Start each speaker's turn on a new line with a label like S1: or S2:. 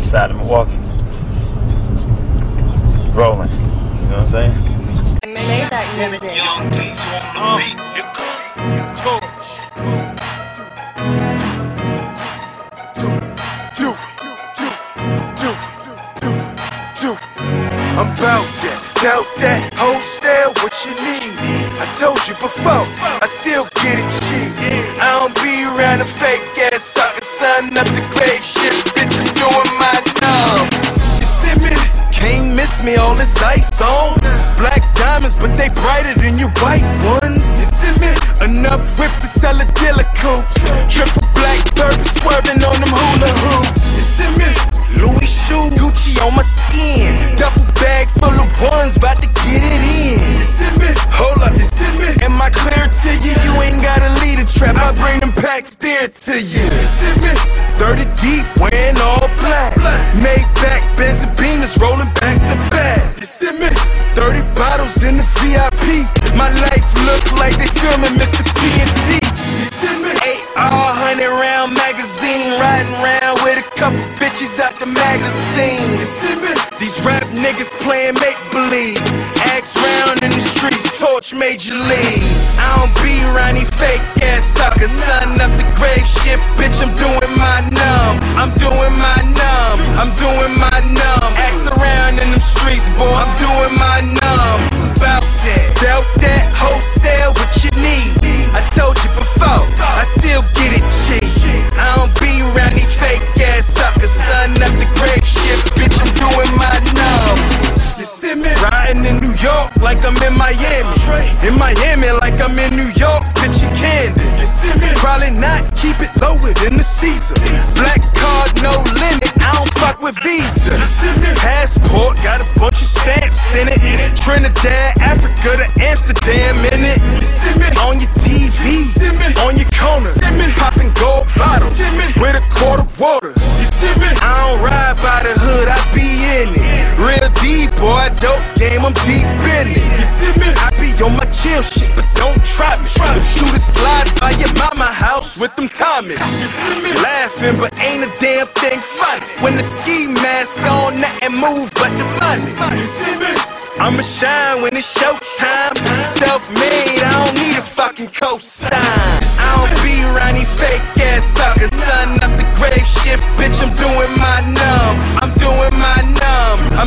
S1: east side of Milwaukee. Rolling. You know what I'm saying?
S2: Made that music.
S3: Young D's on the beat.
S4: I'm bout that wholesale, what you need. I told you before, I still get it cheap. I don't be around a fake ass sucker, son up the grave shit, bitch, I'm doing my numb. You see me? Can't miss me, all this ice on. Black diamonds, but they brighter than your white ones. You see me? Enough whips to sell a dealer coops. Triple black burgers swerving on them hula hoops. You see me? Louis shoes, Gucci on my skin. Duffel bag full of ones, bout to get it in. You see me? Hold up, you see me? Am I clear to you? You ain't gotta lead a trap, I bring them packs there to you. You see me? 30 deep, wearing all black. Made back, Benz and Beamers rolling back to back. You see me? 30 bottles in the VIP. My life look like they filming Mr. TNT. You see me? 100-round magazine, riding around with a couple bitches out the magazine. You see me? These rap niggas playing make-believe. Axe round in the streets, torch Major League. I don't be around these fake ass suckers. Son up the grave shit, bitch, I'm doing my numb. I'm doing my numb. I'm doing my numb. Axe around in them streets, boy, I'm doing my numb. Bout that, dealt that, wholesale, what you need. I told you before, I still get it cheap. I don't be around these fake ass suckers. Son up the grave shit, bitch, I'm doing my numb. You see me? Riding in New York like I'm in Miami. In Miami like I'm in New York, bitch, you candy. You see me? Probably not, keep it lower than the Caesar. Black card, no limit, I don't fuck with Visa. Passport, got a bunch of stamps in it. Trinidad, Africa to Amsterdam in it. On your TV, on your corner, popping gold bottles with a quart of water. I don't ride by the hood, I be in it. Real deep, boy, dope game, I'm deep in it. I be on my chill shit, but don't try me. Them shooters slide by your mama house with them Thomas. Laughing, but ain't a damn thing funny. When the ski mask on, nothing move but the money. I'ma shine when it's showtime. Self-made, I don't need a fucking cosign. I don't be around these fake ass suckers. Son up the grave shit, bitch, I'm doing my numb. I'm doing my numb. I'm